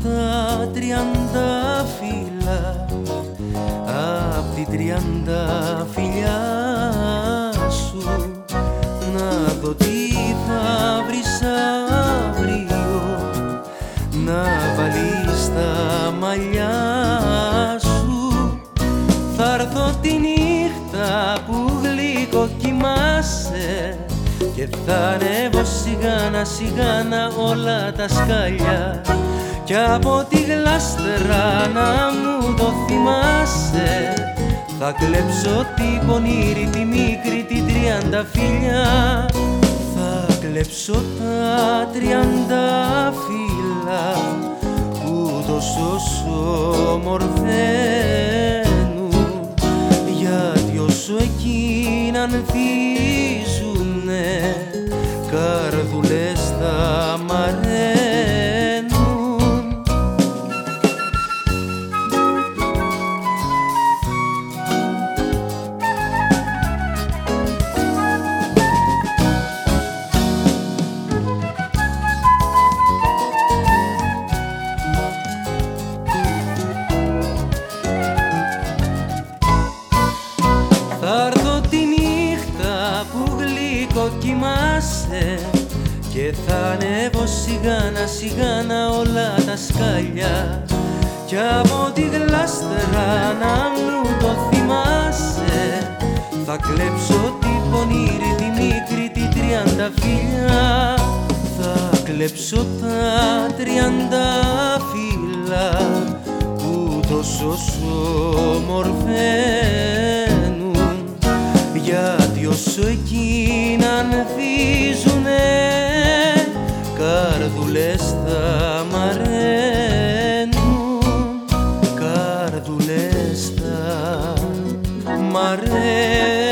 τα 30 φύλλα απ' την 30 φιλιά σου, να δω τι θα βρεις αύριο να βάλεις στα μαλλιά σου. Θa'ρθω τη νύχτα που γλυκό κοιμάσαι και θα ανέβω σιγάνα σιγάνα όλα τα σκαλιά, κι από τη γλάστρα να μου το θυμάσαι θα κλέψω την πονήρη, τη μικρή, την 30 φιλιά. Θα κλέψω τα 30 φύλλα που τόσο ομορφαίνουν, γιατί όσο εκείνα ανθίζουνε καρδούλες θα μ' αραίνουν. Θa'ρθω τη νύχτα που γλυκό κοιμάσαι και θα ανέβω σιγάνα σιγάνα όλα τα σκαλιά, κι από τη γλάστρα να μου το θυμάσαι θα κλέψω την πονήρη, τη μικρή, την 30 φιλιά. Θα κλέψω τα 30 φύλλα που τόσο ομορφαίνουν, γιατί όσο εκείνα ανθίζουνε καρδούλες θα μ' αραίνουν, καρδούλες θα μ' αραίνουν.